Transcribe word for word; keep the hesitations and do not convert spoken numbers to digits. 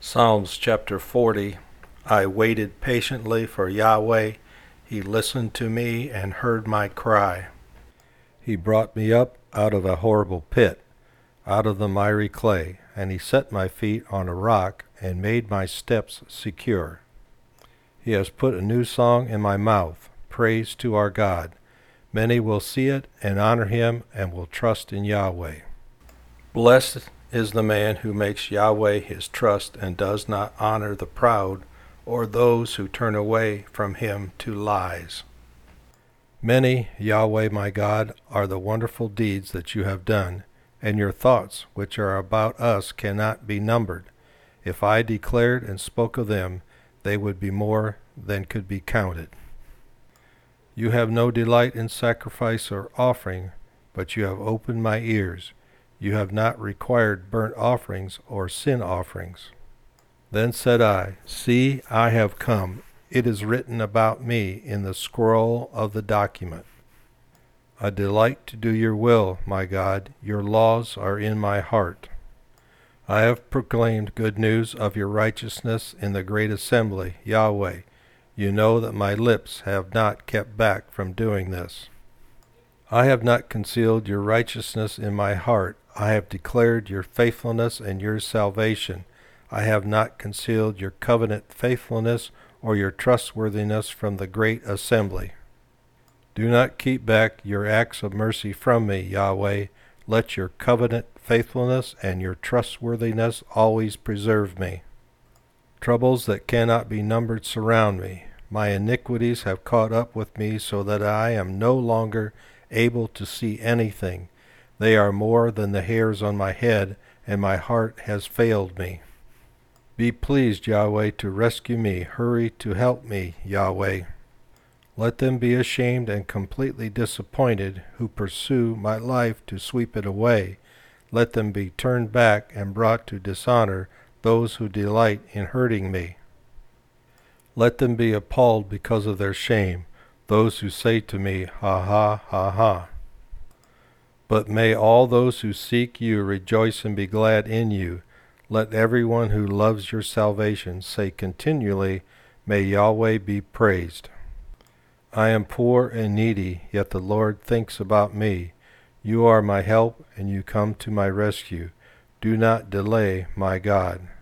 Psalms chapter forty. I waited patiently for Yahweh. He listened to me and heard my cry. He brought me up out of a horrible pit, out of the miry clay, and he set my feet on a rock and made my steps secure. He has put a new song in my mouth, praise to our God. Many will see it and honor him and will trust in Yahweh. Blessed is the man who makes Yahweh his trust and does not honor the proud or those who turn away from him to lies. Many, Yahweh my God, are the wonderful deeds that you have done, and your thoughts which are about us cannot be numbered. If I declared and spoke of them, they would be more than could be counted. You have no delight in sacrifice or offering, but you have opened my ears. You have not required burnt offerings or sin offerings. Then said I, See, I have come. It is written about me in the scroll of the document. I delight to do your will, my God. Your laws are in my heart. I have proclaimed good news of your righteousness in the great assembly, Yahweh. You know that my lips have not kept back from doing this. I have not concealed your righteousness in my heart. I have declared your faithfulness and your salvation. I have not concealed your covenant faithfulness or your trustworthiness from the great assembly. Do not keep back your acts of mercy from me, Yahweh. Let your covenant faithfulness and your trustworthiness always preserve me. Troubles that cannot be numbered surround me. My iniquities have caught up with me so that I am no longer able to see anything. They are more than the hairs on my head, and my heart has failed me. Be pleased, Yahweh, to rescue me. Hurry to help me, Yahweh. Let them be ashamed and completely disappointed who pursue my life to sweep it away. Let them be turned back and brought to dishonor, those who delight in hurting me. Let them be appalled because of their shame, those who say to me, Ha ha, ha ha. But may all those who seek you rejoice and be glad in you. Let everyone who loves your salvation say continually, May Yahweh be praised. I am poor and needy, yet the Lord thinks about me. You are my help, and you come to my rescue. Do not delay, my God.